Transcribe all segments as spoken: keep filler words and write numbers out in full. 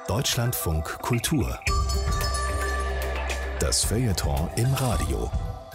Deutschlandfunk Kultur. Das Feuilleton im Radio.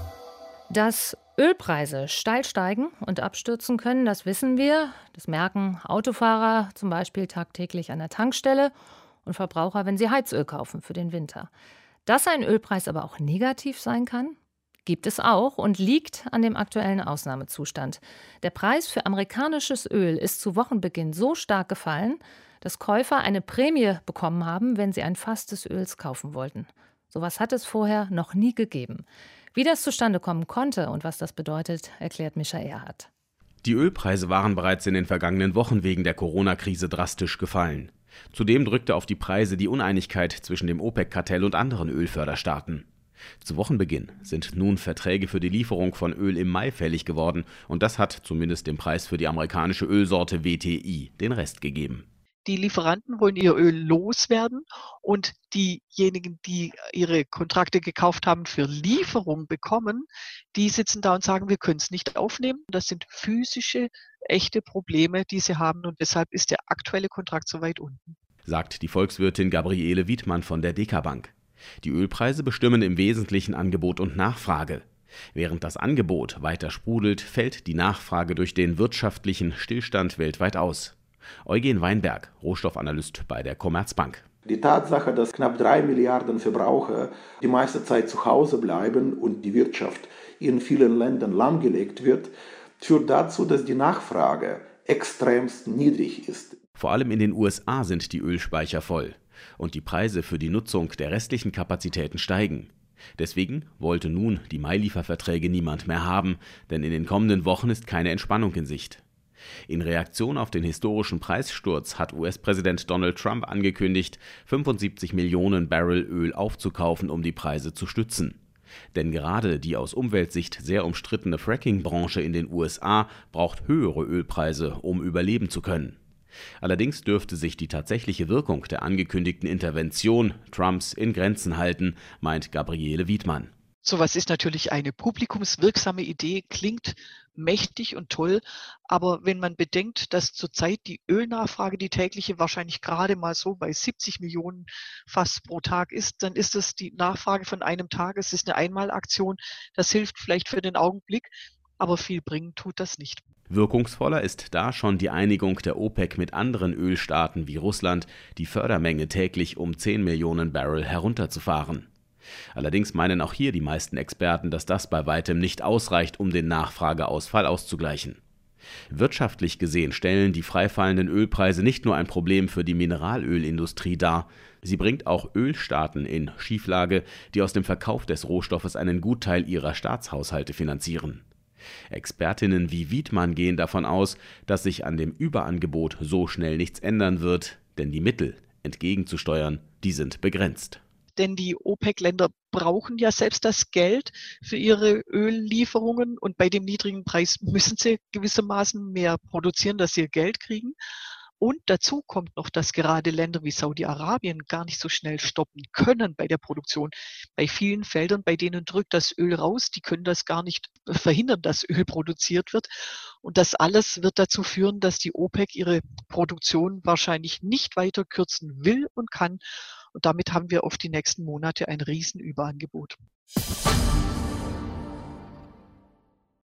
Dass Ölpreise steil steigen und abstürzen können, das wissen wir. Das merken Autofahrer zum Beispiel tagtäglich an der Tankstelle und Verbraucher, wenn sie Heizöl kaufen für den Winter. Dass ein Ölpreis aber auch negativ sein kann, gibt es auch und liegt an dem aktuellen Ausnahmezustand. Der Preis für amerikanisches Öl ist zu Wochenbeginn so stark gefallen, dass Käufer eine Prämie bekommen haben, wenn sie ein Fass des Öls kaufen wollten. Sowas hat es vorher noch nie gegeben. Wie das zustande kommen konnte und was das bedeutet, erklärt Mischa Erhardt. Die Ölpreise waren bereits in den vergangenen Wochen wegen der Corona-Krise drastisch gefallen. Zudem drückte auf die Preise die Uneinigkeit zwischen dem OPEC-Kartell und anderen Ölförderstaaten. Zu Wochenbeginn sind nun Verträge für die Lieferung von Öl im Mai fällig geworden und das hat zumindest dem Preis für die amerikanische Ölsorte W T I den Rest gegeben. Die Lieferanten wollen ihr Öl loswerden und diejenigen, die ihre Kontrakte gekauft haben für Lieferung bekommen, die sitzen da und sagen, wir können es nicht aufnehmen. Das sind physische, echte Probleme, die sie haben und deshalb ist der aktuelle Kontrakt so weit unten. Sagt die Volkswirtin Gabriele Wiedmann von der Deka-Bank. Die Ölpreise bestimmen im Wesentlichen Angebot und Nachfrage. Während das Angebot weiter sprudelt, fällt die Nachfrage durch den wirtschaftlichen Stillstand weltweit aus. Eugen Weinberg, Rohstoffanalyst bei der Commerzbank. Die Tatsache, dass knapp drei Milliarden Verbraucher die meiste Zeit zu Hause bleiben und die Wirtschaft in vielen Ländern lahmgelegt wird, führt dazu, dass die Nachfrage extremst niedrig ist. Vor allem in den U S A sind die Ölspeicher voll und die Preise für die Nutzung der restlichen Kapazitäten steigen. Deswegen wollte nun die Mai-Lieferverträge niemand mehr haben, denn in den kommenden Wochen ist keine Entspannung in Sicht. In Reaktion auf den historischen Preissturz hat U S-Präsident Donald Trump angekündigt, fünfundsiebzig Millionen Barrel Öl aufzukaufen, um die Preise zu stützen. Denn gerade die aus Umweltsicht sehr umstrittene Fracking-Branche in den U S A braucht höhere Ölpreise, um überleben zu können. Allerdings dürfte sich die tatsächliche Wirkung der angekündigten Intervention Trumps in Grenzen halten, meint Gabriele Wiedmann. Sowas ist natürlich eine publikumswirksame Idee, klingt mächtig und toll, aber wenn man bedenkt, dass zurzeit die Ölnachfrage, die tägliche, wahrscheinlich gerade mal so bei siebzig Millionen Fass pro Tag ist, dann ist das die Nachfrage von einem Tag, es ist eine Einmalaktion, das hilft vielleicht für den Augenblick, aber viel bringen tut das nicht. Wirkungsvoller ist da schon die Einigung der OPEC mit anderen Ölstaaten wie Russland, die Fördermenge täglich um zehn Millionen Barrel herunterzufahren. Allerdings meinen auch hier die meisten Experten, dass das bei weitem nicht ausreicht, um den Nachfrageausfall auszugleichen. Wirtschaftlich gesehen stellen die freifallenden Ölpreise nicht nur ein Problem für die Mineralölindustrie dar, sie bringt auch Ölstaaten in Schieflage, die aus dem Verkauf des Rohstoffes einen Gutteil ihrer Staatshaushalte finanzieren. Expertinnen wie Wiedmann gehen davon aus, dass sich an dem Überangebot so schnell nichts ändern wird, denn die Mittel, entgegenzusteuern, die sind begrenzt. Denn die OPEC-Länder brauchen ja selbst das Geld für ihre Öllieferungen und bei dem niedrigen Preis müssen sie gewissermaßen mehr produzieren, dass sie ihr Geld kriegen. Und dazu kommt noch, dass gerade Länder wie Saudi-Arabien gar nicht so schnell stoppen können bei der Produktion. Bei vielen Feldern, bei denen drückt das Öl raus, die können das gar nicht verhindern, dass Öl produziert wird. Und das alles wird dazu führen, dass die OPEC ihre Produktion wahrscheinlich nicht weiter kürzen will und kann. Und damit haben wir auf die nächsten Monate ein Riesenüberangebot.